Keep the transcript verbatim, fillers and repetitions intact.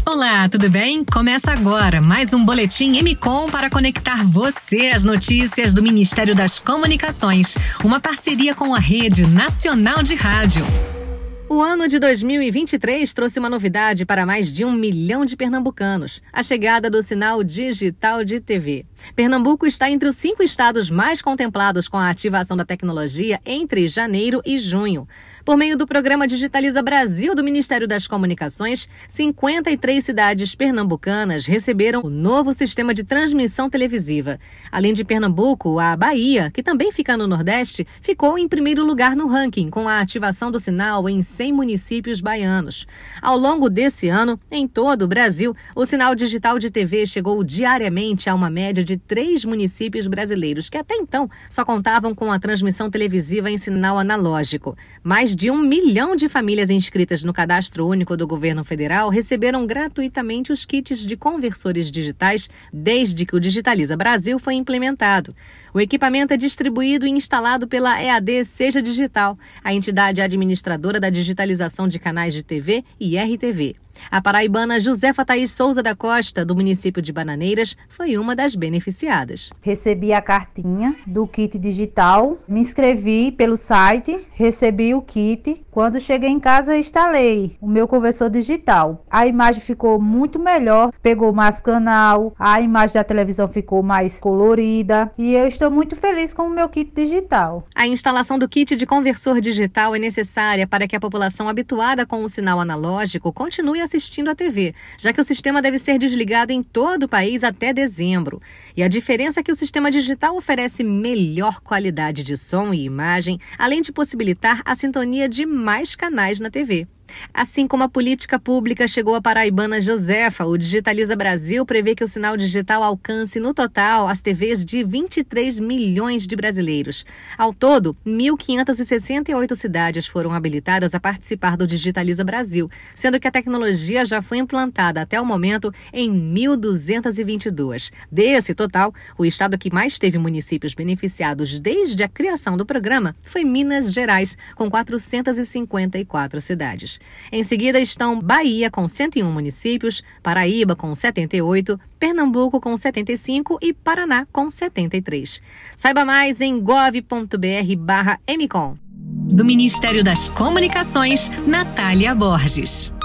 Olá, tudo bem? Começa agora mais um Boletim M C O M para conectar você às notícias do Ministério das Comunicações, uma parceria com a Rede Nacional de Rádio. O ano de dois mil e vinte e três trouxe uma novidade para mais de um milhão de pernambucanos: a chegada do sinal digital de T V. Pernambuco está entre os cinco estados mais contemplados com a ativação da tecnologia entre janeiro e junho. Por meio do programa Digitaliza Brasil do Ministério das Comunicações, cinquenta e três cidades pernambucanas receberam o novo sistema de transmissão televisiva. Além de Pernambuco, a Bahia, que também fica no Nordeste, ficou em primeiro lugar no ranking com a ativação do sinal em cem municípios baianos. Ao longo desse ano, em todo o Brasil, o sinal digital de T V chegou diariamente a uma média de três municípios brasileiros, que até então só contavam com a transmissão televisiva em sinal analógico. Mais de um milhão de famílias inscritas no Cadastro Único do Governo Federal receberam gratuitamente os kits de conversores digitais desde que o Digitaliza Brasil foi implementado. O equipamento é distribuído e instalado pela E A D Seja Digital, a entidade administradora da digitalização de canais de T V e R T V. A paraibana Josefa Thaís Souza da Costa, do município de Bananeiras, foi uma das beneficiadas. Recebi a cartinha do kit digital, me inscrevi pelo site, recebi o kit. Quando cheguei em casa, instalei o meu conversor digital. A imagem ficou muito melhor, pegou mais canal, a imagem da televisão ficou mais colorida e eu estou muito feliz com o meu kit digital. A instalação do kit de conversor digital é necessária para que a população habituada com o sinal analógico continue assistindo à T V, já que o sistema deve ser desligado em todo o país até dezembro. E a diferença é que o sistema digital oferece melhor qualidade de som e imagem, além de possibilitar a sintonia de mais canais na T V. Assim como a política pública chegou à paraibana Josefa, o Digitaliza Brasil prevê que o sinal digital alcance no total as T Vs de vinte e três milhões de brasileiros. Ao todo, mil quinhentas e sessenta e oito cidades foram habilitadas a participar do Digitaliza Brasil, sendo que a tecnologia já foi implantada até o momento em mil duzentas e vinte e duas. Desse total, o estado que mais teve municípios beneficiados desde a criação do programa foi Minas Gerais, com quatrocentas e cinquenta e quatro cidades. Em seguida estão Bahia, com cento e um municípios, Paraíba, com setenta e oito, Pernambuco, com setenta e cinco e Paraná, com setenta e três. Saiba mais em gov ponto br barra M C O M. Do Ministério das Comunicações, Natália Borges.